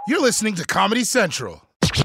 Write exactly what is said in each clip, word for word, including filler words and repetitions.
You're listening to Comedy Central.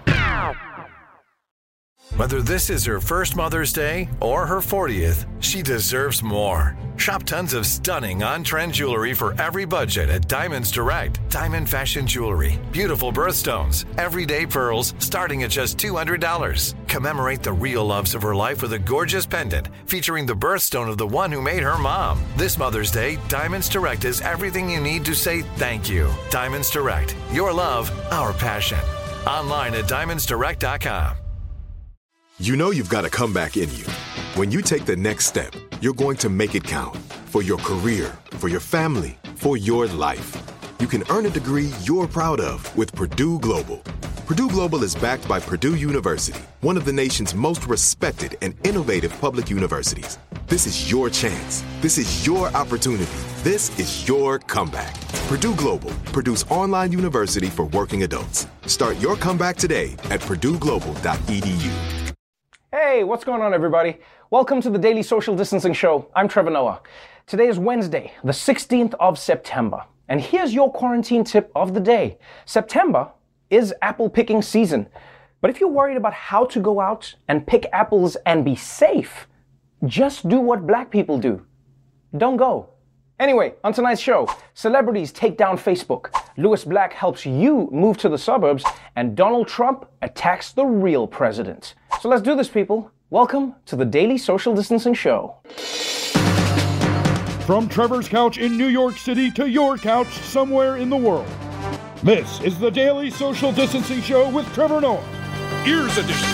Whether this is her first Mother's Day or her fortieth, she deserves more. Shop tons of stunning on-trend jewelry for every budget at Diamonds Direct. Diamond fashion jewelry, beautiful birthstones, everyday pearls starting at just two hundred dollars. Commemorate the real loves of her life with a gorgeous pendant featuring the birthstone of the one who made her mom. This Mother's Day, Diamonds Direct is everything you need to say thank you. Diamonds Direct, your love, our passion. Online at diamonds direct dot com. You know you've got a comeback in you. When you take the next step, you're going to make it count. For your career, for your family, for your life. You can earn a degree you're proud of with Purdue Global. Purdue Global is backed by Purdue University, one of the nation's most respected and innovative public universities. This is your chance. This is your opportunity. This is your comeback. Purdue Global, Purdue's online university for working adults. Start your comeback today at purdue global dot e d u. Hey, what's going on, everybody? Welcome to the Daily Social Distancing Show. I'm Trevor Noah. Today is Wednesday, the sixteenth of September. And here's your quarantine tip of the day. September is apple picking season. But if you're worried about how to go out and pick apples and be safe, just do what black people do. Don't go. Anyway, on tonight's show, celebrities take down Facebook, Louis Black helps you move to the suburbs, and Donald Trump attacks the real president. So let's do this, people. Welcome to the Daily Social Distancing Show. From Trevor's couch in New York City to your couch somewhere in the world, this is the Daily Social Distancing Show with Trevor Noah. Ears Edition.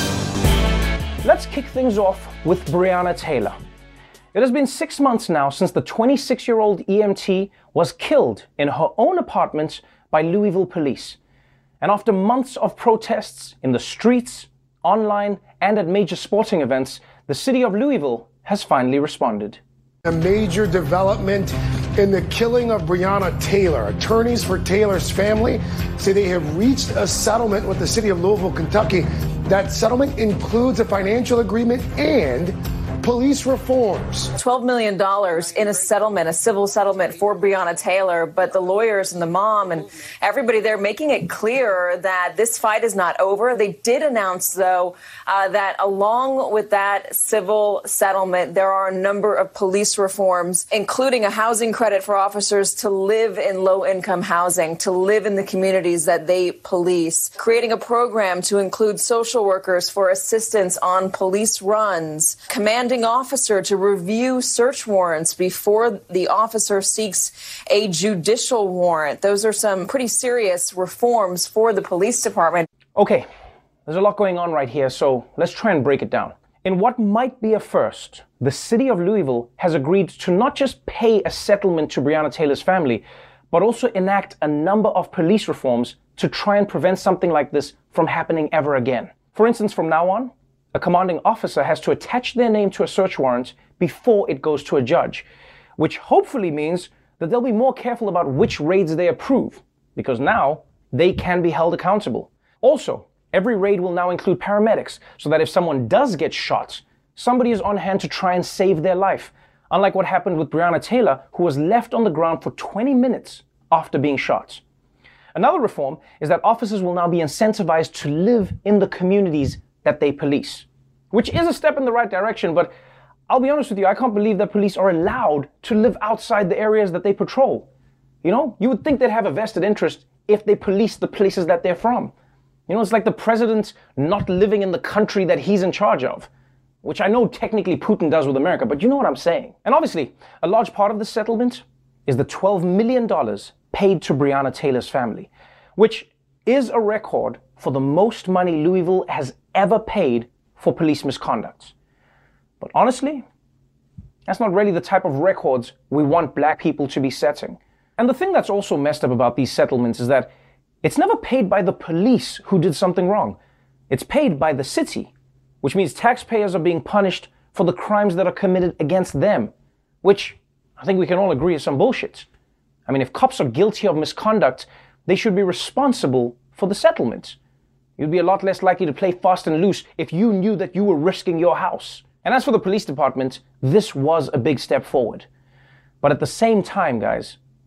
Let's kick things off with Breonna Taylor. It has been six months now since the twenty-six-year-old E M T was killed in her own apartment by Louisville police. And after months of protests in the streets, online, and at major sporting events, the city of Louisville has finally responded. A major development in the killing of Breonna Taylor. Attorneys for Taylor's family say they have reached a settlement with the city of Louisville, Kentucky. That settlement includes a financial agreement and police reforms. twelve million dollars in a settlement, a civil settlement for Breonna Taylor, but the lawyers and the mom and everybody there making it clear that this fight is not over. They did announce, though, uh, that along with that civil settlement, there are a number of police reforms, including a housing credit for officers to live in low-income housing, to live in the communities that they police, creating a program to include social workers for assistance on police runs, commanding officer to review search warrants before the officer seeks a judicial warrant. Those are some pretty serious reforms for the police department. Okay, there's a lot going on right here, so let's try and break it down. In what might be a first, the city of Louisville has agreed to not just pay a settlement to Breonna Taylor's family, but also enact a number of police reforms to try and prevent something like this from happening ever again. For instance, from now on, a commanding officer has to attach their name to a search warrant before it goes to a judge, which hopefully means that they'll be more careful about which raids they approve, because now they can be held accountable. Also, every raid will now include paramedics, so that if someone does get shot, somebody is on hand to try and save their life, unlike what happened with Breonna Taylor, who was left on the ground for twenty minutes after being shot. Another reform is that officers will now be incentivized to live in the communities that they police, which is a step in the right direction, but I'll be honest with you, I can't believe that police are allowed to live outside the areas that they patrol. You know, you would think they'd have a vested interest if they police the places that they're from. You know, it's like the president not living in the country that he's in charge of, which I know technically Putin does with America, but you know what I'm saying. And obviously, a large part of the settlement is the twelve million dollars paid to Breonna Taylor's family, which is a record for the most money Louisville has ever paid for police misconduct. But honestly, that's not really the type of records we want black people to be setting. And the thing that's also messed up about these settlements is that it's never paid by the police who did something wrong. It's paid by the city, which means taxpayers are being punished for the crimes that are committed against them, which I think we can all agree is some bullshit. I mean, if cops are guilty of misconduct, they should be responsible for the settlement. You'd be a lot less likely to play fast and loose if you knew that you were risking your house. And as for the police department, this was a big step forward. But at the same time, guys,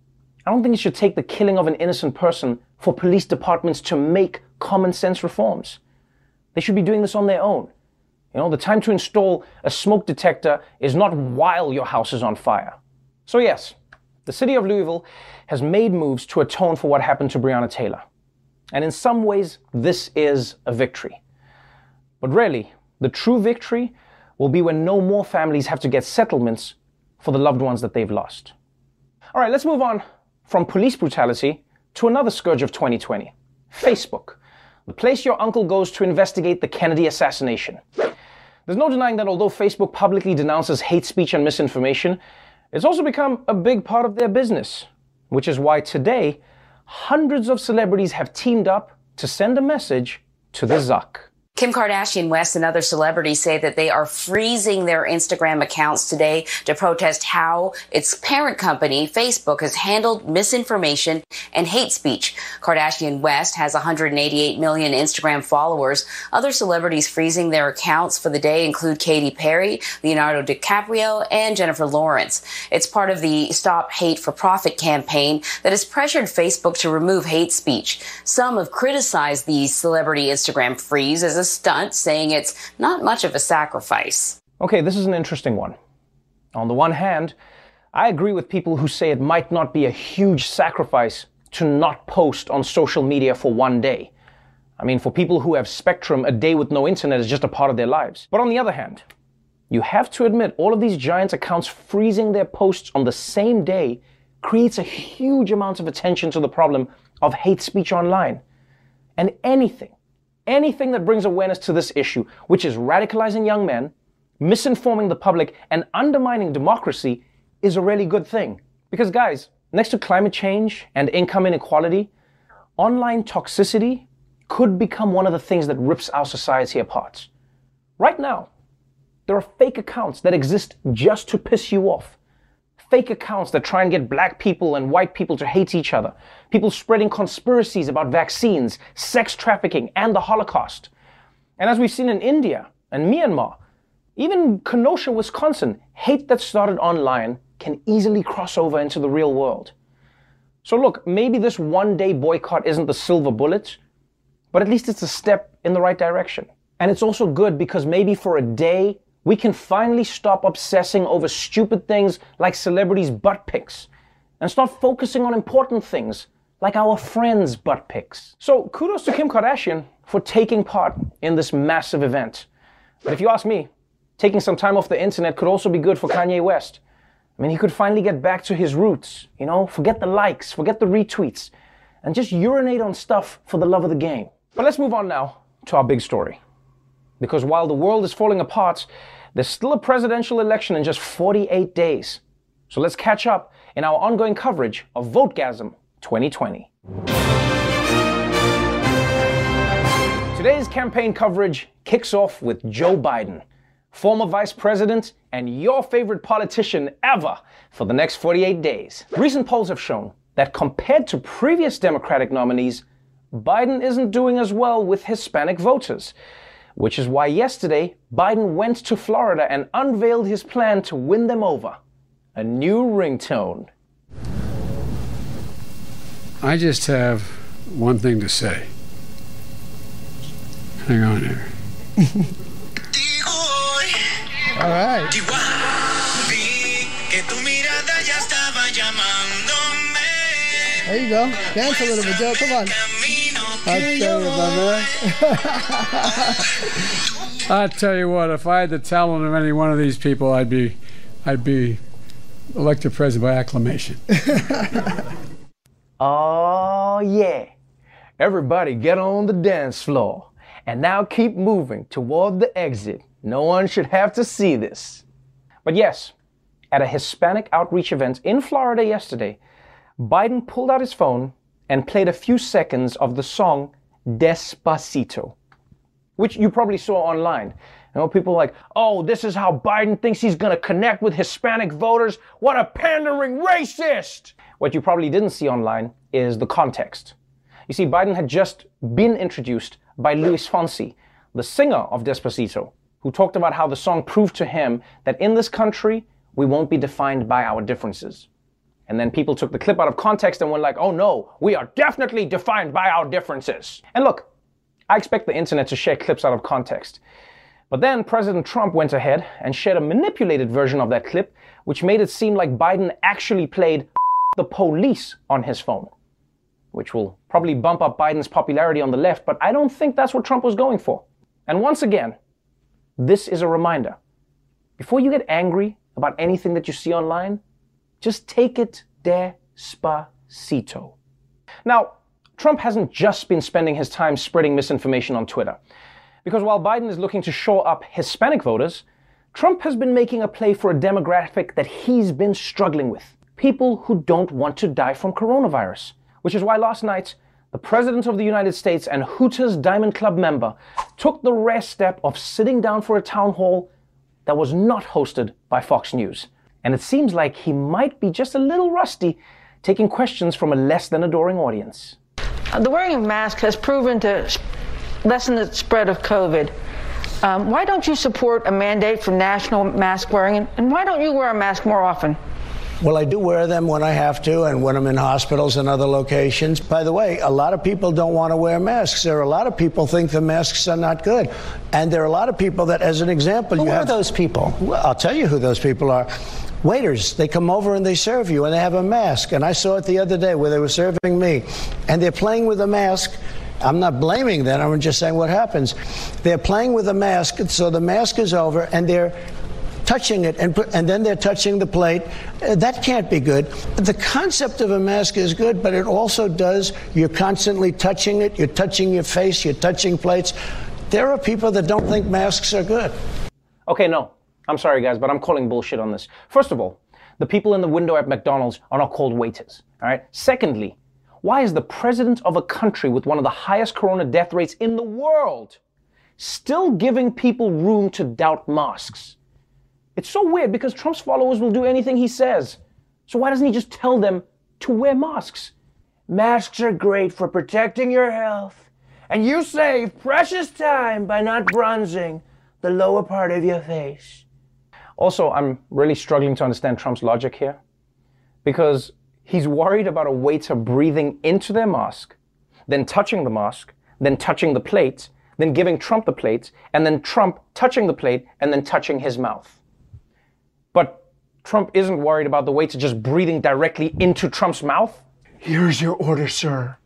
I don't think it should take the killing of an innocent person for police departments to make common sense reforms. They should be doing this on their own. You know, the time to install a smoke detector is not while your house is on fire. So yes, the city of Louisville has made moves to atone for what happened to Breonna Taylor. And in some ways, this is a victory. But really, the true victory will be when no more families have to get settlements for the loved ones that they've lost. All right, let's move on from police brutality to another scourge of twenty twenty, Facebook, the place your uncle goes to investigate the Kennedy assassination. There's no denying that although Facebook publicly denounces hate speech and misinformation, it's also become a big part of their business, which is why today, hundreds of celebrities have teamed up to send a message to the Zuck. Kim Kardashian West and other celebrities say that they are freezing their Instagram accounts today to protest how its parent company, Facebook, has handled misinformation and hate speech. Kardashian West has one hundred eighty-eight million Instagram followers. Other celebrities freezing their accounts for the day include Katy Perry, Leonardo DiCaprio, and Jennifer Lawrence. It's part of the Stop Hate for Profit campaign that has pressured Facebook to remove hate speech. Some have criticized the celebrity Instagram freeze as a stunt, saying it's not much of a sacrifice. Okay, this is an interesting one. On the one hand, I agree with people who say it might not be a huge sacrifice to not post on social media for one day. I mean, for people who have Spectrum, a day with no internet is just a part of their lives. But on the other hand, you have to admit all of these giant accounts freezing their posts on the same day creates a huge amount of attention to the problem of hate speech online. And anything, Anything that brings awareness to this issue, which is radicalizing young men, misinforming the public, and undermining democracy, is a really good thing. Because guys, next to climate change and income inequality, online toxicity could become one of the things that rips our society apart. Right now, there are fake accounts that exist just to piss you off. Fake accounts that try and get black people and white people to hate each other. People spreading conspiracies about vaccines, sex trafficking, and the Holocaust. And as we've seen in India and Myanmar, even Kenosha, Wisconsin, hate that started online can easily cross over into the real world. So look, maybe this one-day boycott isn't the silver bullet, but at least it's a step in the right direction. And it's also good because maybe for a day, we can finally stop obsessing over stupid things like celebrities' butt pics and start focusing on important things like our friends' butt pics. So kudos to Kim Kardashian for taking part in this massive event. But if you ask me, taking some time off the internet could also be good for Kanye West. I mean, he could finally get back to his roots, you know, forget the likes, forget the retweets, and just urinate on stuff for the love of the game. But let's move on now to our big story. Because while the world is falling apart, there's still a presidential election in just forty-eight days. So let's catch up in our ongoing coverage of Votegasm twenty twenty. Today's campaign coverage kicks off with Joe Biden, former vice president and your favorite politician ever for the next forty-eight days. Recent polls have shown that compared to previous Democratic nominees, Biden isn't doing as well with Hispanic voters. Which is why yesterday, Biden went to Florida and unveiled his plan to win them over. A new ringtone. I just have one thing to say. Hang on here. All right. There you go. Dance a little bit, Joe. Come on. I'll tell you, my man. I'll tell you what, if I had the talent of any one of these people, I'd be, I'd be elected president by acclamation. Oh, yeah. Everybody get on the dance floor. And now keep moving toward the exit. No one should have to see this. But yes, at a Hispanic outreach event in Florida yesterday, Biden pulled out his phone and played a few seconds of the song Despacito, which you probably saw online. You know, people are like, oh, this is how Biden thinks he's gonna connect with Hispanic voters. What a pandering racist! What you probably didn't see online is the context. You see, Biden had just been introduced by Luis Fonsi, the singer of Despacito, who talked about how the song proved to him that in this country, we won't be defined by our differences. And then people took the clip out of context and were like, oh no, we are definitely defined by our differences. And look, I expect the internet to share clips out of context. But then President Trump went ahead and shared a manipulated version of that clip, which made it seem like Biden actually played the police on his phone, which will probably bump up Biden's popularity on the left, but I don't think that's what Trump was going for. And once again, this is a reminder. Before you get angry about anything that you see online, just take it despacito. Now, Trump hasn't just been spending his time spreading misinformation on Twitter. Because while Biden is looking to shore up Hispanic voters, Trump has been making a play for a demographic that he's been struggling with. People who don't want to die from coronavirus. Which is why last night, the President of the United States and Hooters Diamond Club member took the rare step of sitting down for a town hall that was not hosted by Fox News. And it seems like he might be just a little rusty taking questions from a less than adoring audience. The wearing of masks has proven to lessen the spread of COVID. Um, why don't you support a mandate for national mask wearing, and why don't you wear a mask more often? Well, I do wear them when I have to and when I'm in hospitals and other locations. By the way, a lot of people don't want to wear masks. There are a lot of people think the masks are not good. And there are a lot of people that, as an example, who you are have those people? Well, I'll tell you who those people are. Waiters, they come over and they serve you and they have a mask. And I saw it the other day where they were serving me and they're playing with a mask. I'm not blaming them. I'm just saying what happens. They're playing with a mask. So the mask is over and they're touching it, and, put, and then they're touching the plate. Uh, that can't be good. The concept of a mask is good, but it also does, you're constantly touching it, you're touching your face, you're touching plates. There are people that don't think masks are good. Okay, no, I'm sorry guys, but I'm calling bullshit on this. First of all, the people in the window at McDonald's are not called waiters, all right? Secondly, why is the president of a country with one of the highest corona death rates in the world still giving people room to doubt masks? It's so weird because Trump's followers will do anything he says. So why doesn't he just tell them to wear masks? Masks are great for protecting your health, and you save precious time by not bronzing the lower part of your face. Also, I'm really struggling to understand Trump's logic here, because he's worried about a waiter breathing into their mask, then touching the mask, then touching the plate, then giving Trump the plate, and then Trump touching the plate and then touching his mouth. But Trump isn't worried about the waiter just breathing directly into Trump's mouth. Here's your order, sir.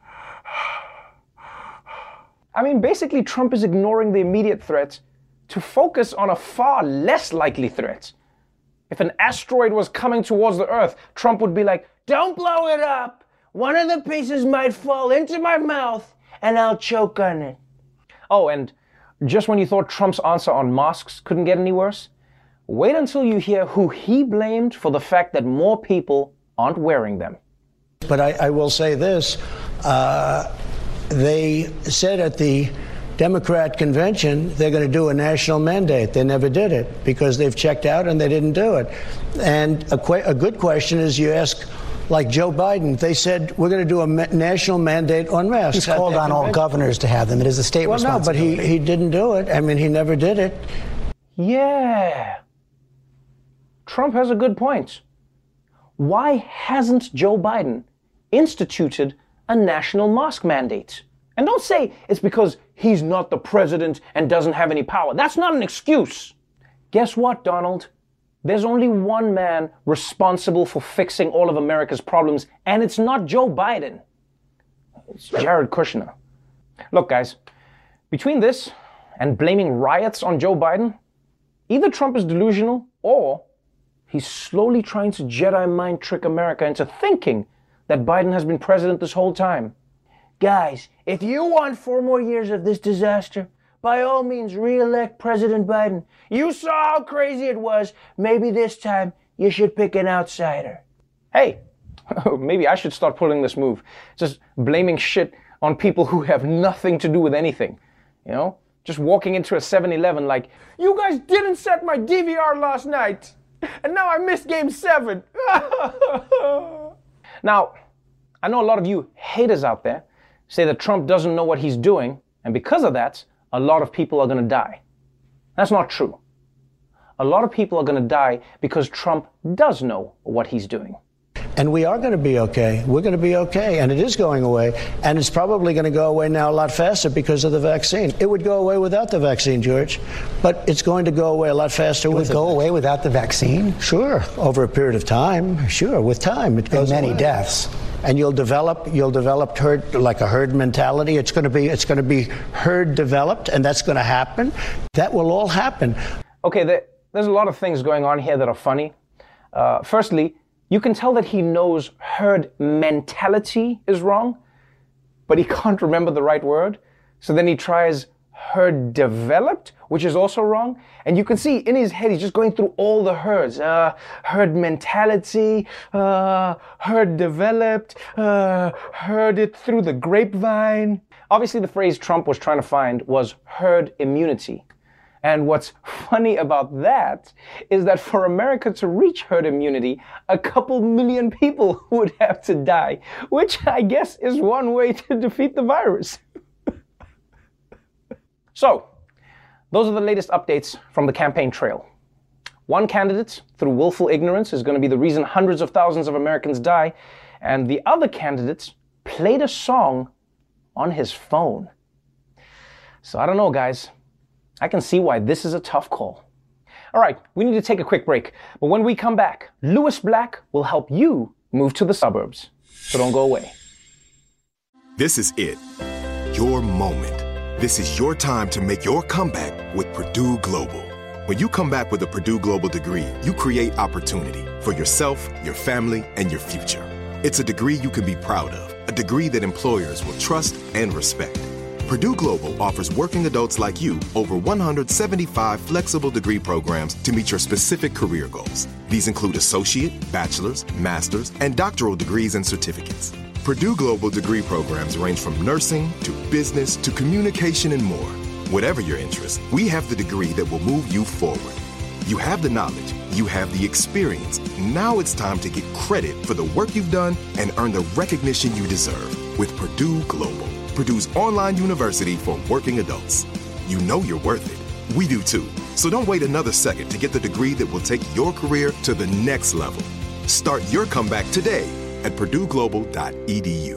I mean, basically, Trump is ignoring the immediate threat to focus on a far less likely threat. If an asteroid was coming towards the Earth, Trump would be like, don't blow it up. One of the pieces might fall into my mouth and I'll choke on it. Oh, and just when you thought Trump's answer on masks couldn't get any worse, wait until you hear who he blamed for the fact that more people aren't wearing them. But I, I will say this. Uh, they said at the Democrat convention they're going to do a national mandate. They never did it because they've checked out and they didn't do it. And a, que- a good question is you ask, like Joe Biden, they said we're going to do a ma- national mandate on masks. He's called on all governors to have them. It is a state well, responsibility. No, but he, he didn't do it. I mean, he never did it. Yeah. Trump has a good point. Why hasn't Joe Biden instituted a national mask mandate? And don't say it's because he's not the president and doesn't have any power. That's not an excuse. Guess what, Donald? There's only one man responsible for fixing all of America's problems, and it's not Joe Biden. It's Jared Kushner. Look, guys, between this and blaming riots on Joe Biden, either Trump is delusional or he's slowly trying to Jedi mind trick America into thinking that Biden has been president this whole time. Guys, if you want four more years of this disaster, by all means re-elect President Biden. You saw how crazy it was. Maybe this time you should pick an outsider. Hey, maybe I should start pulling this move. Just blaming shit on people who have nothing to do with anything. You know? Just walking into a seven eleven like, you guys didn't set my D V R last night. And now I missed game seven. Now, I know a lot of you haters out there say that Trump doesn't know what he's doing, and because of that, a lot of people are going to die. That's not true. A lot of people are going to die because Trump does know what he's doing. And we are going to be okay. We're going to be okay. And it is going away. And it's probably going to go away now a lot faster because of the vaccine. It would go away without the vaccine, George. But it's going to go away a lot faster with it. It would go away without the vaccine? Sure. Over a period of time. Sure. With time, it goes away. And many deaths. And you'll develop, you'll develop herd, like a herd mentality. It's going to be, it's going to be herd developed, and that's going to happen. That will all happen. Okay, there, there's a lot of things going on here that are funny. Uh, firstly, you can tell that he knows herd mentality is wrong, but he can't remember the right word. So then he tries herd developed, which is also wrong. And you can see in his head, he's just going through all the herds. Uh, herd mentality, uh, herd developed, uh, heard it through the grapevine. Obviously, the phrase Trump was trying to find was herd immunity. And what's funny about that is that for America to reach herd immunity, a couple million people would have to die, which I guess is one way to defeat the virus. So, those are the latest updates from the campaign trail. One candidate, through willful ignorance, is going to be the reason hundreds of thousands of Americans die, and the other candidate played a song on his phone. So I don't know, guys. I can see why this is a tough call. All right, we need to take a quick break, but when we come back, Lewis Black will help you move to the suburbs. So don't go away. This is it. Your moment. This is your time to make your comeback with Purdue Global. When you come back with a Purdue Global degree, you create opportunity for yourself, your family, and your future. It's a degree you can be proud of, a degree that employers will trust and respect. Purdue Global offers working adults like you over one hundred seventy-five flexible degree programs to meet your specific career goals. These include associate, bachelor's, master's, and doctoral degrees and certificates. Purdue Global degree programs range from nursing to business to communication and more. Whatever your interest, we have the degree that will move you forward. You have the knowledge, you have the experience. Now it's time to get credit for the work you've done and earn the recognition you deserve with Purdue Global, Purdue's online university for working adults. You know you're worth it. We do too. So don't wait another second to get the degree that will take your career to the next level. Start your comeback today at purdue global dot e d u.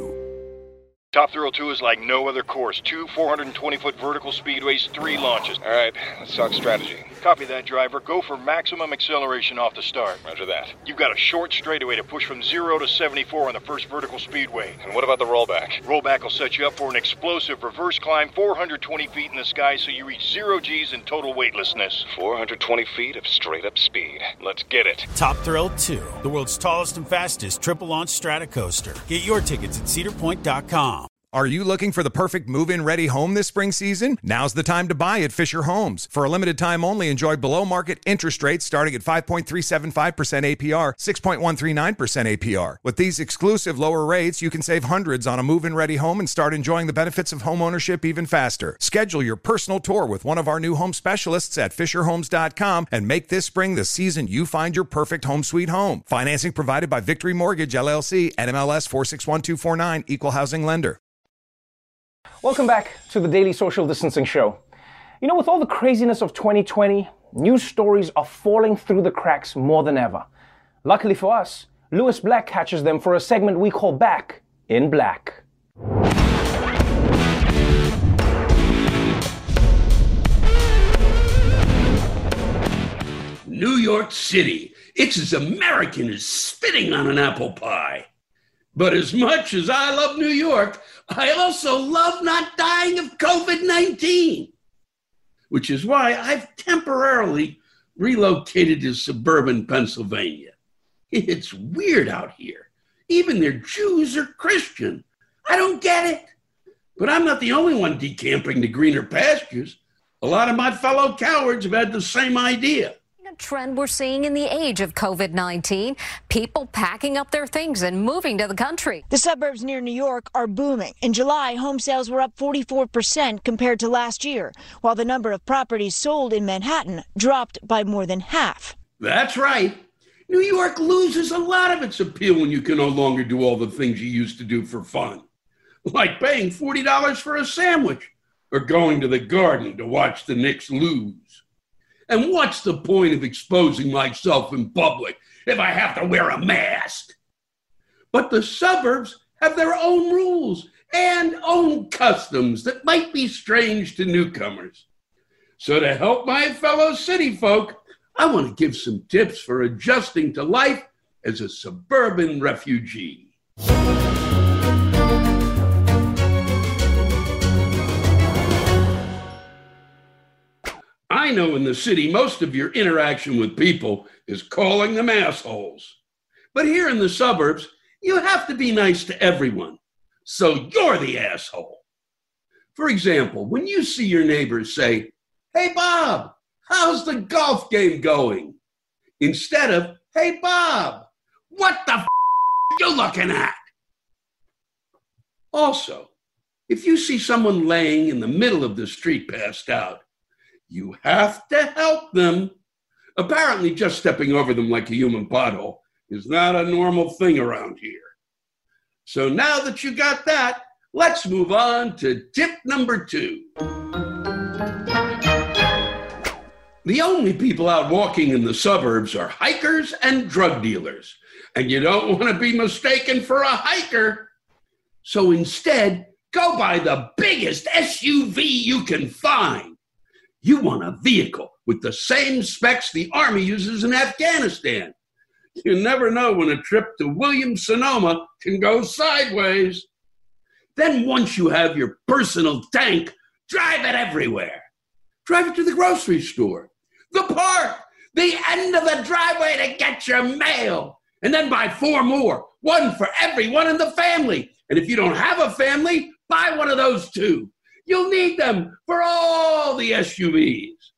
Top Thrill two is like no other course. Two four hundred twenty foot vertical speedways, three launches. All right, let's talk strategy. Copy that, driver. Go for maximum acceleration off the start. Roger that. You've got a short straightaway to push from zero to seventy-four on the first vertical speedway. And what about the rollback? Rollback will set you up for an explosive reverse climb four hundred twenty feet in the sky so you reach zero G's in total weightlessness. four hundred twenty feet of straight-up speed. Let's get it. Top Thrill two, the world's tallest and fastest triple-launch Stratocoaster. Get your tickets at cedar point dot com. Are you looking for the perfect move-in ready home this spring season? Now's the time to buy at Fisher Homes. For a limited time only, enjoy below-market interest rates starting at five point three seven five percent A P R, six point one three nine percent A P R. With these exclusive lower rates, you can save hundreds on a move-in ready home and start enjoying the benefits of homeownership even faster. Schedule your personal tour with one of our new home specialists at fisher homes dot com and make this spring the season you find your perfect home sweet home. Financing provided by Victory Mortgage, L L C, N M L S four six one two four nine, Equal Housing Lender. Welcome back to the Daily Social Distancing Show. You know, with all the craziness of twenty twenty, news stories are falling through the cracks more than ever. Luckily for us, Lewis Black catches them for a segment we call Back in Black. New York City. It's as American as spitting on an apple pie. But as much as I love New York, I also love not dying of covid nineteen, which is why I've temporarily relocated to suburban Pennsylvania. It's weird out here. Even their Jews are Christian. I don't get it. But I'm not the only one decamping to greener pastures. A lot of my fellow cowards have had the same idea. A trend we're seeing in the age of covid nineteen, people packing up their things and moving to the country. The suburbs near New York are booming. In July, home sales were up forty-four percent compared to last year, while the number of properties sold in Manhattan dropped by more than half. That's right. New York loses a lot of its appeal when you can no longer do all the things you used to do for fun, like paying forty dollars for a sandwich or going to the Garden to watch the Knicks lose. And what's the point of exposing myself in public if I have to wear a mask? But the suburbs have their own rules and own customs that might be strange to newcomers. So to help my fellow city folk, I want to give some tips for adjusting to life as a suburban refugee. I know in the city, most of your interaction with people is calling them assholes. But here in the suburbs, you have to be nice to everyone. So you're the asshole. For example, when you see your neighbors say, "Hey, Bob, how's the golf game going?" Instead of, "Hey, Bob, what the f*** are you looking at?" Also, if you see someone laying in the middle of the street passed out, you have to help them. Apparently, just stepping over them like a human pothole is not a normal thing around here. So now that you got that, let's move on to tip number two. The only people out walking in the suburbs are hikers and drug dealers, and you don't want to be mistaken for a hiker. So instead, go buy the biggest S U V you can find. You want a vehicle with the same specs the Army uses in Afghanistan. You never know when a trip to Williams-Sonoma can go sideways. Then once you have your personal tank, drive it everywhere. Drive it to the grocery store, the park, the end of the driveway to get your mail. And then buy four more, one for everyone in the family. And if you don't have a family, buy one of those too. You'll need them for all the S U Vs.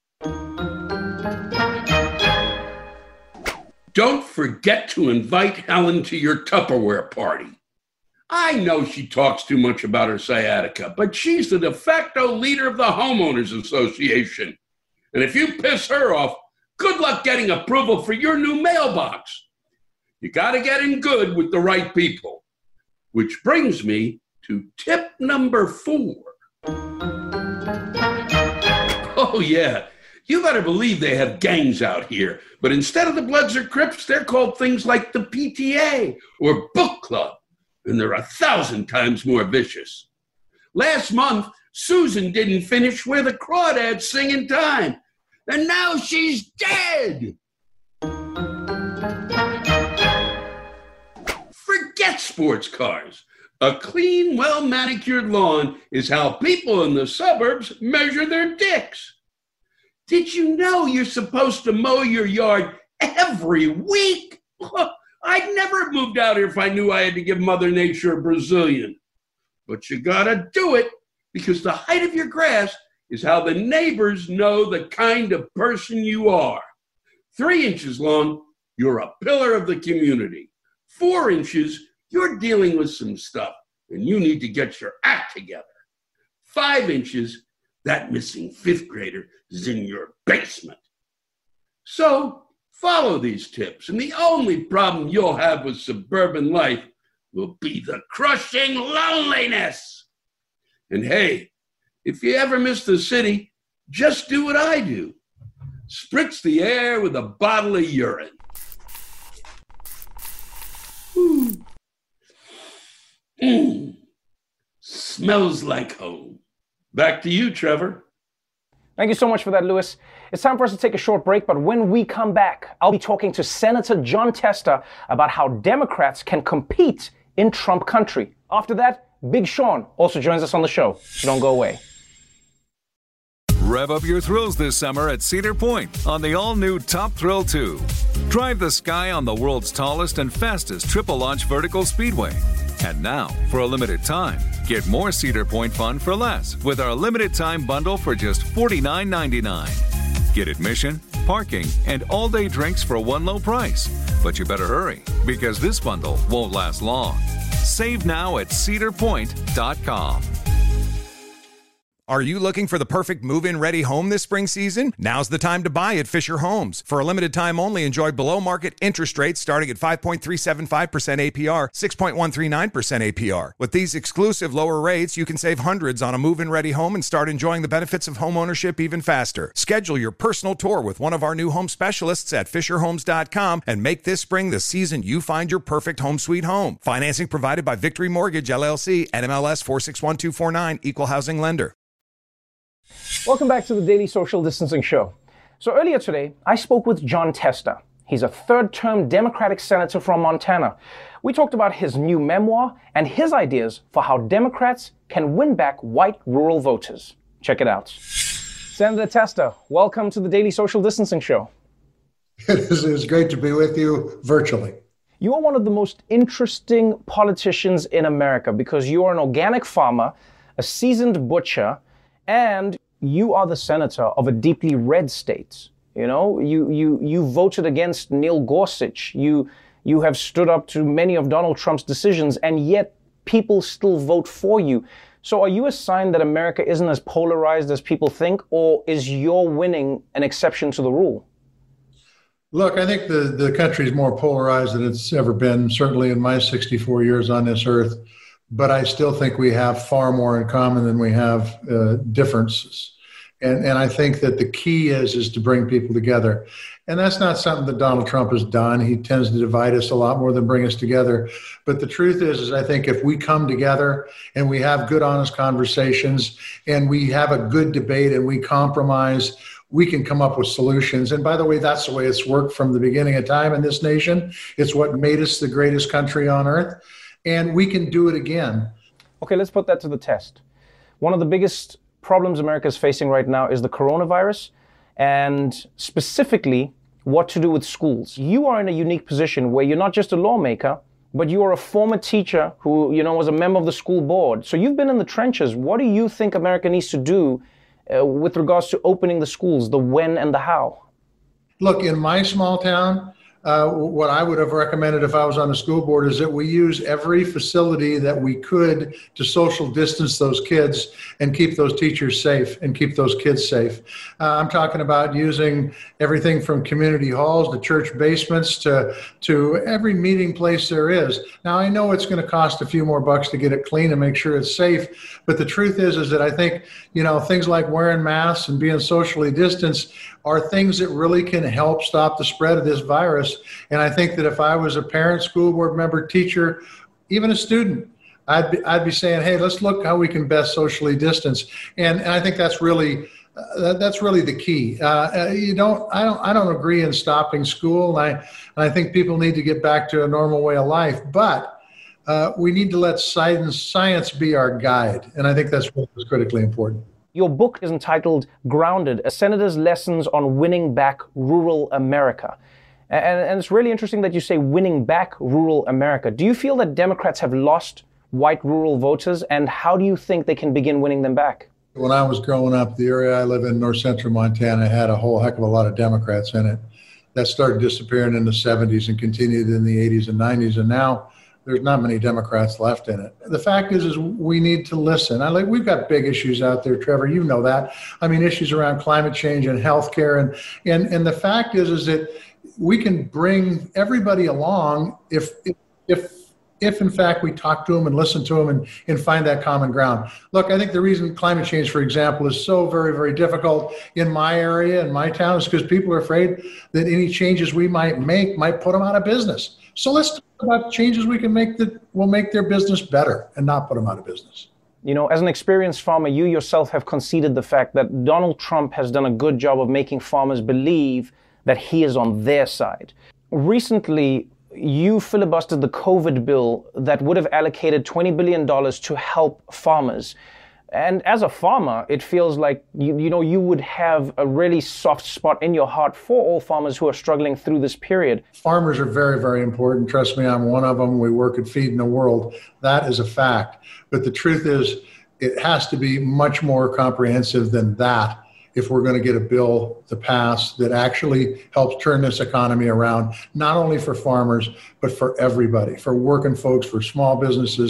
Don't forget to invite Helen to your Tupperware party. I know she talks too much about her sciatica, but she's the de facto leader of the Homeowners Association. And if you piss her off, good luck getting approval for your new mailbox. You got to get in good with the right people. Which brings me to tip number four. Oh, yeah. You better believe they have gangs out here. But instead of the Bloods or Crips, they're called things like the P T A or book club. And they're a thousand times more vicious. Last month, Susan didn't finish where the crawdads sing in time. And now she's dead. Forget sports cars. A clean, well-manicured lawn is how people in the suburbs measure their dicks. Did you know you're supposed to mow your yard every week? I'd never have moved out here if I knew I had to give Mother Nature a Brazilian. But you gotta do it because the height of your grass is how the neighbors know the kind of person you are. Three inches long, you're a pillar of the community. Four inches, you're dealing with some stuff and you need to get your act together. Five inches, that missing fifth grader is in your basement. So follow these tips, and the only problem you'll have with suburban life will be the crushing loneliness. And hey, if you ever miss the city, just do what I do. Spritz the air with a bottle of urine. Ooh. Mm. Smells like home. Back to you, Trevor. Thank you so much for that, Lewis. It's time for us to take a short break, but when we come back, I'll be talking to Senator Jon Tester about how Democrats can compete in Trump country. After that, Big Sean also joins us on the show, so don't go away. Rev up your thrills this summer at Cedar Point on the all-new Top Thrill two. Drive the sky on the world's tallest and fastest triple-launch vertical speedway. And now, for a limited time, get more Cedar Point fun for less with our limited-time bundle for just forty-nine ninety-nine. Get admission, parking, and all-day drinks for one low price. But you better hurry, because this bundle won't last long. Save now at cedar point dot com. Are you looking for the perfect move-in ready home this spring season? Now's the time to buy at Fisher Homes. For a limited time only, enjoy below-market interest rates starting at five point three seven five percent A P R, six point one three nine percent A P R. With these exclusive lower rates, you can save hundreds on a move-in ready home and start enjoying the benefits of home ownership even faster. Schedule your personal tour with one of our new home specialists at fisher homes dot com and make this spring the season you find your perfect home sweet home. Financing provided by Victory Mortgage, L L C, N M L S four six one two four nine, Equal Housing Lender. Welcome back to the Daily Social Distancing Show. So earlier today, I spoke with Jon Tester. He's a third-term Democratic senator from Montana. We talked about his new memoir and his ideas for how Democrats can win back white rural voters. Check it out. Senator Tester, welcome to the Daily Social Distancing Show. It is, it is great to be with you virtually. You are one of the most interesting politicians in America because you are an organic farmer, a seasoned butcher, and you are the senator of a deeply red state. You know, you you you voted against Neil Gorsuch. You you have stood up to many of Donald Trump's decisions, and yet people still vote for you. So are you a sign that America isn't as polarized as people think, or is your winning an exception to the rule? Look, I think the, the country is more polarized than it's ever been, certainly in my sixty-four years on this earth. But I still think we have far more in common than we have uh, differences. And, and I think that the key is, is to bring people together. And that's not something that Donald Trump has done. He tends to divide us a lot more than bring us together. But the truth is, is I think if we come together and we have good, honest conversations and we have a good debate and we compromise, we can come up with solutions. And by the way, that's the way it's worked from the beginning of time in this nation. It's what made us the greatest country on earth. And we can do it again. Okay, let's put that to the test. One of the biggest problems America is facing right now is the coronavirus, and specifically what to do with schools. You are in a unique position where you're not just a lawmaker, but you are a former teacher who, you know, was a member of the school board. So you've been in the trenches. What do you think America needs to do uh, with regards to opening the schools, the when and the how? Look, in my small town, Uh, what I would have recommended if I was on the school board is that we use every facility that we could to social distance those kids and keep those teachers safe and keep those kids safe. Uh, I'm talking about using everything from community halls to church basements to, to every meeting place there is. Now, I know it's going to cost a few more bucks to get it clean and make sure it's safe, but the truth is, is that I think, you know, things like wearing masks and being socially distanced are things that really can help stop the spread of this virus. And I think that if I was a parent, school board member, teacher, even a student, I'd be, I'd be saying, hey, let's look how we can best socially distance. And, and I think that's really uh, that's really the key. Uh, you don't, I don't, I don't agree in stopping school. And I, and I think people need to get back to a normal way of life, but uh, we need to let science, science be our guide. And I think that's what's critically important. Your book is entitled Grounded, A Senator's Lessons on Winning Back Rural America. And, and it's really interesting that you say winning back rural America. Do you feel that Democrats have lost white rural voters, and how do you think they can begin winning them back? When I was growing up, the area I live in, north central Montana, had a whole heck of a lot of Democrats in it. That started disappearing in the seventies and continued in the eighties and nineties, and now there's not many Democrats left in it. The fact is, is we need to listen. I like, we've got big issues out there, Trevor, you know that. I mean, issues around climate change and healthcare. And, and, and the fact is, is that we can bring everybody along if, if, if in fact we talk to them and listen to them and, and find that common ground. Look, I think the reason climate change, for example, is so very, very difficult in my area, in my town, is because people are afraid that any changes we might make might put them out of business. So let's talk about changes we can make that will make their business better and not put them out of business. You know, as an experienced farmer, you yourself have conceded the fact that Donald Trump has done a good job of making farmers believe that he is on their side. Recently, you filibustered the COVID bill that would have allocated twenty billion dollars to help farmers. And as a farmer, it feels like, you, you know, you would have a really soft spot in your heart for all farmers who are struggling through this period. Farmers are very, very important. Trust me, I'm one of them. We work at Feeding the World. That is a fact. But the truth is, it has to be much more comprehensive than that if we're going to get a bill to pass that actually helps turn this economy around, not only for farmers, but for everybody, for working folks, for small businesses.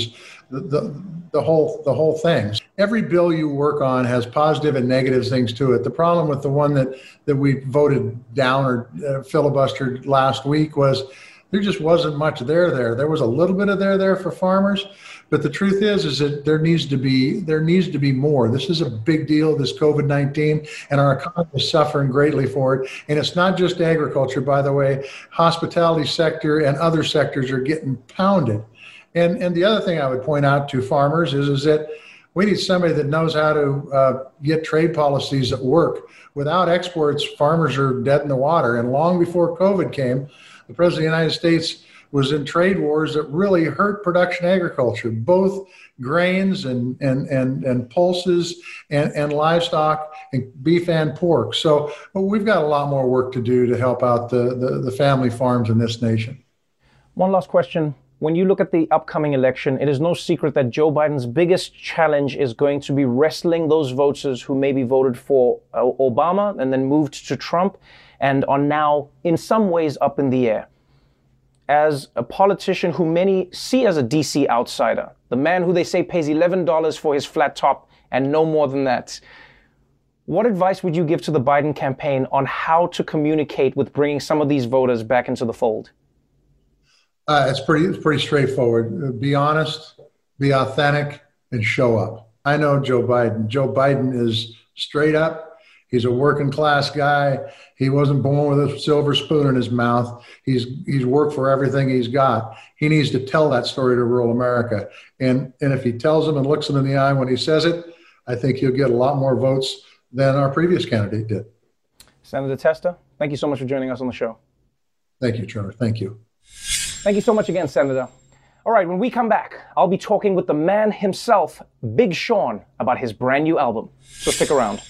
the, the the whole the whole thing. Every bill you work on has positive and negative things to it. The problem with the one that that we voted down or uh, filibustered last week was there just wasn't much there there. There was a little bit of there there for farmers, but the truth is is that there needs to be there needs to be more. This is a big deal, this COVID nineteen, and our economy is suffering greatly for it. And it's not just agriculture, by the way. Hospitality sector and other sectors are getting pounded. And and the other thing I would point out to farmers is, is that we need somebody that knows how to uh, get trade policies that work. Without exports, farmers are dead in the water. And long before COVID came, the President of the United States was in trade wars that really hurt production agriculture, both grains and and and, and pulses and, and livestock and beef and pork. So well, we've got a lot more work to do to help out the, the, the family farms in this nation. One last question. When you look at the upcoming election, it is no secret that Joe Biden's biggest challenge is going to be wrestling those voters who maybe voted for uh, Obama and then moved to Trump and are now in some ways up in the air. As a politician who many see as a D C outsider, the man who they say pays eleven dollars for his flat top and no more than that, what advice would you give to the Biden campaign on how to communicate with bringing some of these voters back into the fold? Uh, it's pretty it's pretty straightforward. Be honest, be authentic, and show up. I know Joe Biden. Joe Biden is straight up. He's a working class guy. He wasn't born with a silver spoon in his mouth. He's he's worked for everything he's got. He needs to tell that story to rural America. And, and if he tells them and looks them in the eye when he says it, I think he'll get a lot more votes than our previous candidate did. Senator Testa, thank you so much for joining us on the show. Thank you, Trevor. Thank you. Thank you so much again, Senator. All right, when we come back, I'll be talking with the man himself, Big Sean, about his brand new album. So stick around.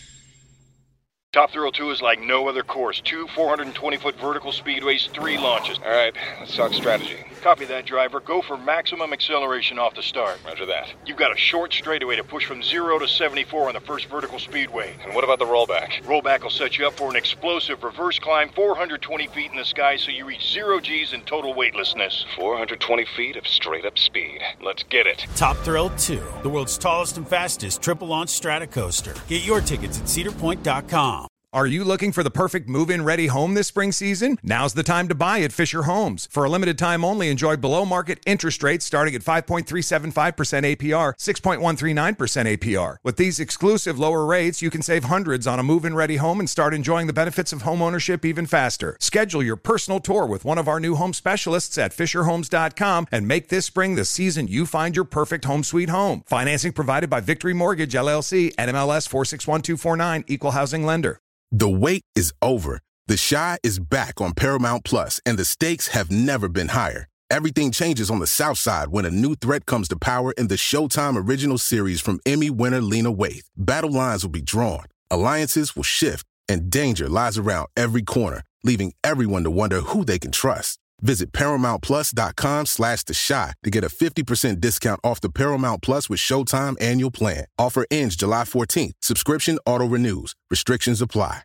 Top Thrill two is like no other course. Two four hundred twenty foot vertical speedways, three launches. All right, let's talk strategy. Copy that, driver. Go for maximum acceleration off the start. Roger that. You've got a short straightaway to push from zero to seventy-four on the first vertical speedway. And what about the rollback? Rollback will set you up for an explosive reverse climb four hundred twenty feet in the sky so you reach zero G's in total weightlessness. four hundred twenty feet of straight-up speed. Let's get it. Top Thrill two, the world's tallest and fastest triple-launch Stratocoaster. Get your tickets at cedar point dot com. Are you looking for the perfect move-in ready home this spring season? Now's the time to buy at Fisher Homes. For a limited time only, enjoy below-market interest rates starting at five point three seven five percent A P R, six point one three nine percent A P R. With these exclusive lower rates, you can save hundreds on a move-in ready home and start enjoying the benefits of home ownership even faster. Schedule your personal tour with one of our new home specialists at fisher homes dot com and make this spring the season you find your perfect home sweet home. Financing provided by Victory Mortgage, L L C, N M L S four six one two four nine, Equal Housing Lender. The wait is over. The Chi is back on Paramount Plus, and the stakes have never been higher. Everything changes on the South Side when a new threat comes to power in the Showtime original series from Emmy winner Lena Waithe. Battle lines will be drawn, alliances will shift, and danger lies around every corner, leaving everyone to wonder who they can trust. Visit paramount plus dot com slash the Chi to get a fifty percent discount off the Paramount Plus with Showtime annual plan. Offer ends July fourteenth. Subscription auto-renews. Restrictions apply.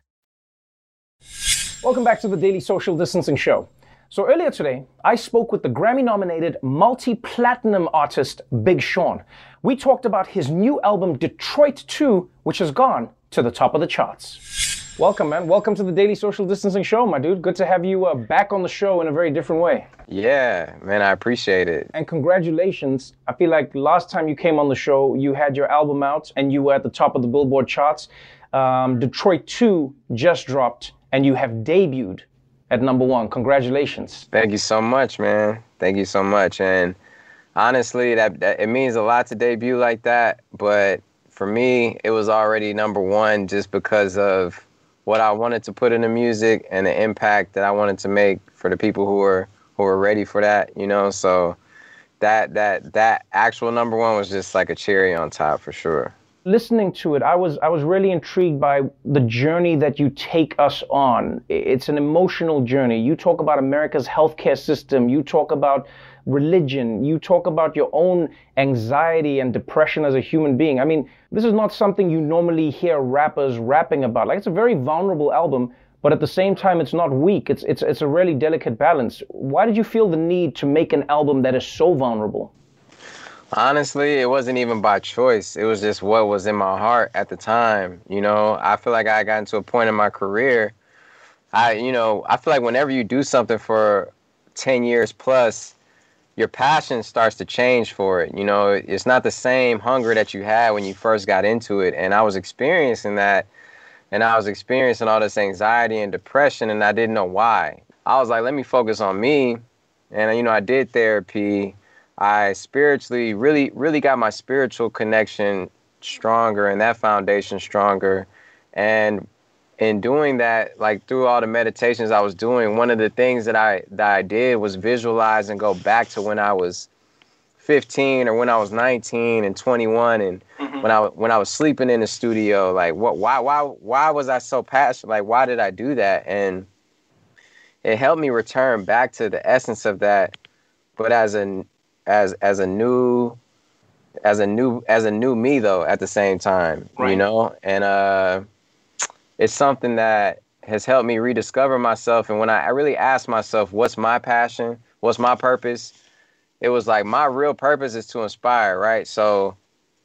Welcome back to the Daily Social Distancing Show. So earlier today, I spoke with the Grammy-nominated multi-platinum artist Big Sean. We talked about his new album Detroit two, which has gone to the top of the charts. Welcome, man. Welcome to the Daily Social Distancing Show, my dude. Good to have you uh, back on the show in a very different way. Yeah, man, I appreciate it. And congratulations. I feel like last time you came on the show, you had your album out and you were at the top of the Billboard charts. Um, Detroit two just dropped and you have debuted at number one. Congratulations. Thank you so much, man. Thank you so much. And honestly, that, that it means a lot to debut like that. But for me, it was already number one just because of what I wanted to put in the music and the impact that I wanted to make for the people who were who were ready for that, you know. So that that that actual number one was just like a cherry on top for sure. Listening to it, I was I was really intrigued by the journey that you take us on. It's an emotional journey. You talk about America's healthcare system. You talk about religion. You talk about your own anxiety and depression as a human being. I mean, this is not something you normally hear rappers rapping about. Like, it's a very vulnerable album, but at the same time, it's not weak. It's it's it's a really delicate balance. Why did you feel the need to make an album that is so vulnerable? Honestly, it wasn't even by choice. It was just what was in my heart at the time. You know, I feel like I got into a point in my career. I, you know, I feel like whenever you do something for ten years plus, your passion starts to change for it. You know, it's not the same hunger that you had when you first got into it. And I was experiencing that, and I was experiencing all this anxiety and depression, and I didn't know why. I was like, let me focus on me. And, you know, I did therapy. I spiritually really, really got my spiritual connection stronger and that foundation stronger. And in doing that, like through all the meditations I was doing, one of the things that I that I did was visualize and go back to when I was fifteen or when I was nineteen and twenty-one, and mm-hmm. when I when I was sleeping in the studio. Like, what? Why? Why? Why was I so passionate? Like, why did I do that? And it helped me return back to the essence of that, but as a as as a new as a new as a new me though at the same time, right. You know, and uh. It's something that has helped me rediscover myself. And when I, I really asked myself, what's my passion? What's my purpose? It was like, my real purpose is to inspire, right? So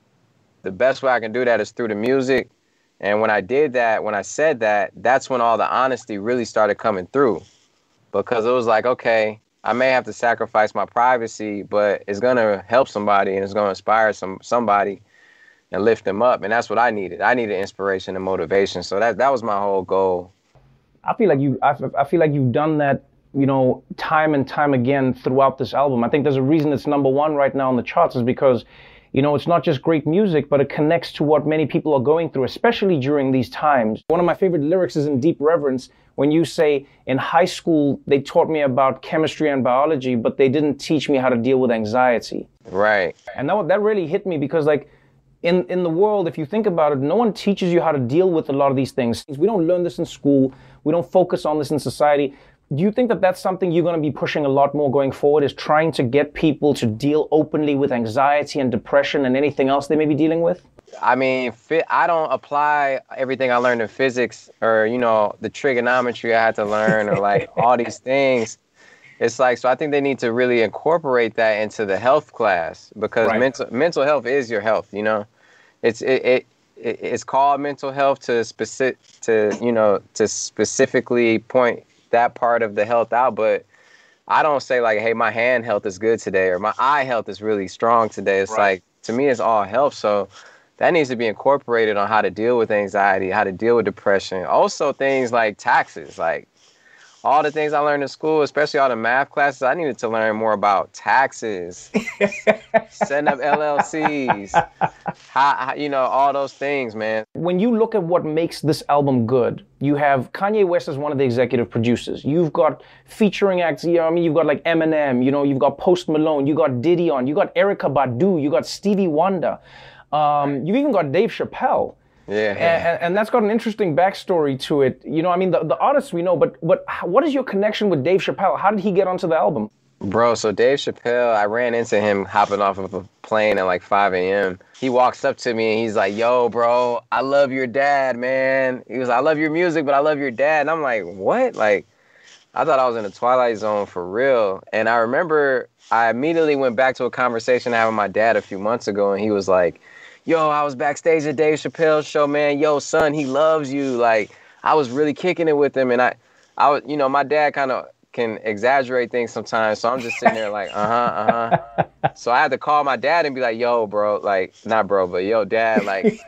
the best way I can do that is through the music. And when I did that, when I said that, that's when all the honesty really started coming through. Because it was like, okay, I may have to sacrifice my privacy, but it's going to help somebody and it's going to inspire some somebody. And lift them up. And that's what I needed. I needed inspiration and motivation. So that that was my whole goal. I feel like you I, I feel like you've done that, you know, time and time again throughout this album. I think there's a reason it's number one right now on the charts is because, you know, it's not just great music, but it connects to what many people are going through, especially during these times. One of my favorite lyrics is in Deep Reverence when you say, in high school, they taught me about chemistry and biology, but they didn't teach me how to deal with anxiety. Right. And that, that really hit me because, like, In in the world, if you think about it, no one teaches you how to deal with a lot of these things. We don't learn this in school. We don't focus on this in society. Do you think that that's something you're going to be pushing a lot more going forward, is trying to get people to deal openly with anxiety and depression and anything else they may be dealing with? I mean, I don't apply everything I learned in physics or, you know, the trigonometry I had to learn or like all these things. It's like, so I think they need to really incorporate that into the health class because right. mental mental health is your health, you know. It's it, it, it it's called mental health to specific to, you know, to specifically point that part of the health out, but I don't say like, hey, my hand health is good today or my eye health is really strong today. It's right. like, to me, it's all health. So that needs to be incorporated on how to deal with anxiety, how to deal with depression. Also things like taxes, like all the things I learned in school, especially all the math classes, I needed to learn more about taxes, setting up L L Cs, how, how, you know, all those things, man. When you look at what makes this album good, you have Kanye West as one of the executive producers. You've got featuring acts, you know, I mean, you've got like Eminem, you know, you've got Post Malone, you got Diddy on, you got Erykah Badu, you got Stevie Wonder, um, you've even got Dave Chappelle. Yeah, and, and that's got an interesting backstory to it. You know, I mean, the, the artists we know, but but what is your connection with Dave Chappelle? How did he get onto the album? Bro, so Dave Chappelle, I ran into him hopping off of a plane at like five a.m. He walks up to me and he's like, yo, bro, I love your dad, man. He was like, I love your music, but I love your dad. And I'm like, what? Like, I thought I was in the Twilight Zone for real. And I remember I immediately went back to a conversation I had with my dad a few months ago, and he was like, yo, I was backstage at Dave Chappelle's show, man. Yo, son, he loves you. Like, I was really kicking it with him. And I, I was, you know, my dad kind of can exaggerate things sometimes. So I'm just sitting there like, uh-huh, uh-huh. So I had to call my dad and be like, yo, bro, like, not bro, but yo, dad, like,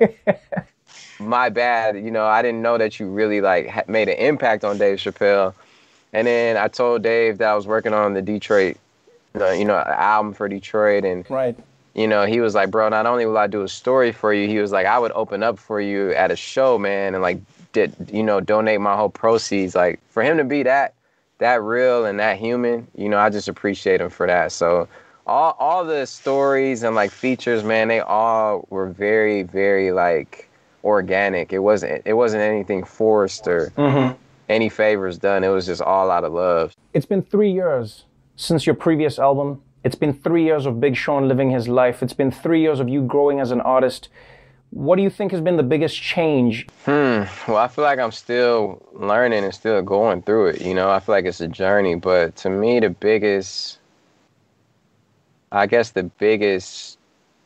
my bad. You know, I didn't know that you really, like, ha- made an impact on Dave Chappelle. And then I told Dave that I was working on the Detroit, uh, you know, album for Detroit. And right. You know, he was like, bro, not only will I do a story for you, he was like, I would open up for you at a show, man, and like, did, you know, donate my whole proceeds. Like, for him to be that, that real and that human, you know, I just appreciate him for that. So all, all the stories and like features, man, they all were very, very like organic. It wasn't, it wasn't anything forced or mm-hmm. any favors done. It was just all out of love. It's been three years since your previous album. It's been three years of Big Sean living his life. It's been three years of you growing as an artist. What do you think has been the biggest change? Hmm. Well, I feel like I'm still learning and still going through it. You know, I feel like it's a journey. But to me, the biggest, I guess the biggest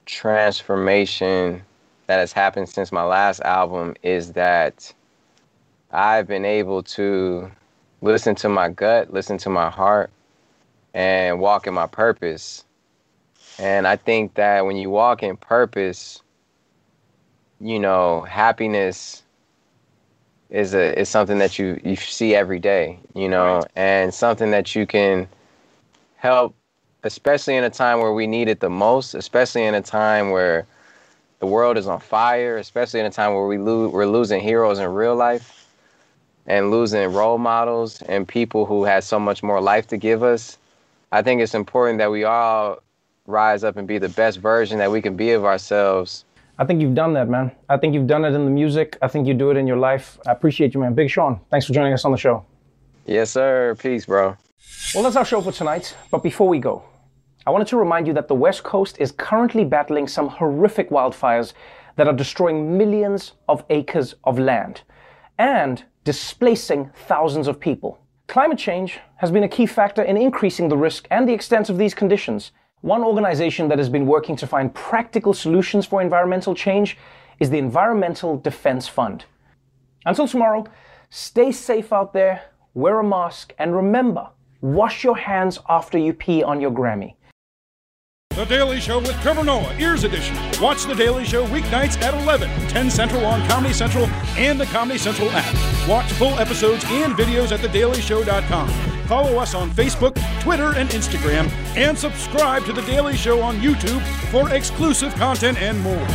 transformation that has happened since my last album is that I've been able to listen to my gut, listen to my heart, and walk in my purpose. And I think that when you walk in purpose, you know, happiness is a is something that you, you see every day, you know, right. And something that you can help, especially in a time where we need it the most, especially in a time where the world is on fire, especially in a time where we lo- we're losing heroes in real life and losing role models and people who had so much more life to give us. I think it's important that we all rise up and be the best version that we can be of ourselves. I think you've done that, man. I think you've done it in the music. I think you do it in your life. I appreciate you, man. Big Sean, thanks for joining us on the show. Yes, sir. Peace, bro. Well, that's our show for tonight. But before we go, I wanted to remind you that the West Coast is currently battling some horrific wildfires that are destroying millions of acres of land and displacing thousands of people. Climate change has been a key factor in increasing the risk and the extent of these conditions. One organization that has been working to find practical solutions for environmental change is the Environmental Defense Fund. Until tomorrow, stay safe out there, wear a mask, and remember, wash your hands after you pee on your Grammy. The Daily Show with Trevor Noah, Ears Edition. Watch The Daily Show weeknights at eleven, ten Central on Comedy Central and the Comedy Central app. Watch full episodes and videos at the daily show dot com. Follow us on Facebook, Twitter, and Instagram, and subscribe to The Daily Show on YouTube for exclusive content and more.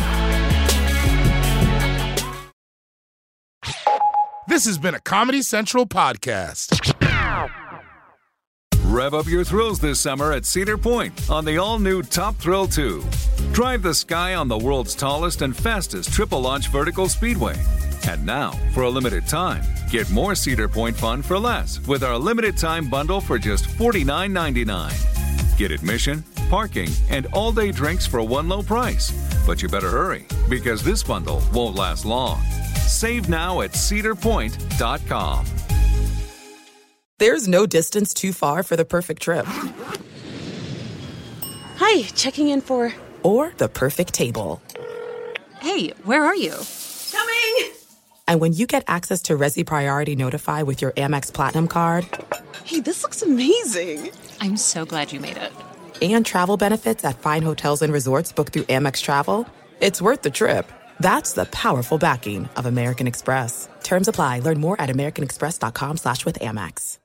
This has been a Comedy Central podcast. Rev up your thrills this summer at Cedar Point on the all-new Top Thrill two. Drive the sky on the world's tallest and fastest triple-launch vertical speedway. And now, for a limited time, get more Cedar Point fun for less with our limited-time bundle for just forty-nine ninety-nine. Get admission, parking, and all-day drinks for one low price. But you better hurry, because this bundle won't last long. Save now at cedar point dot com. There's no distance too far for the perfect trip. Hi, checking in for... Or the perfect table. Hey, where are you? Coming! And when you get access to Resi Priority Notify with your Amex Platinum card... Hey, this looks amazing! I'm so glad you made it. And travel benefits at fine hotels and resorts booked through Amex Travel, it's worth the trip. That's the powerful backing of American Express. Terms apply. Learn more at americanexpress.com slash with Amex.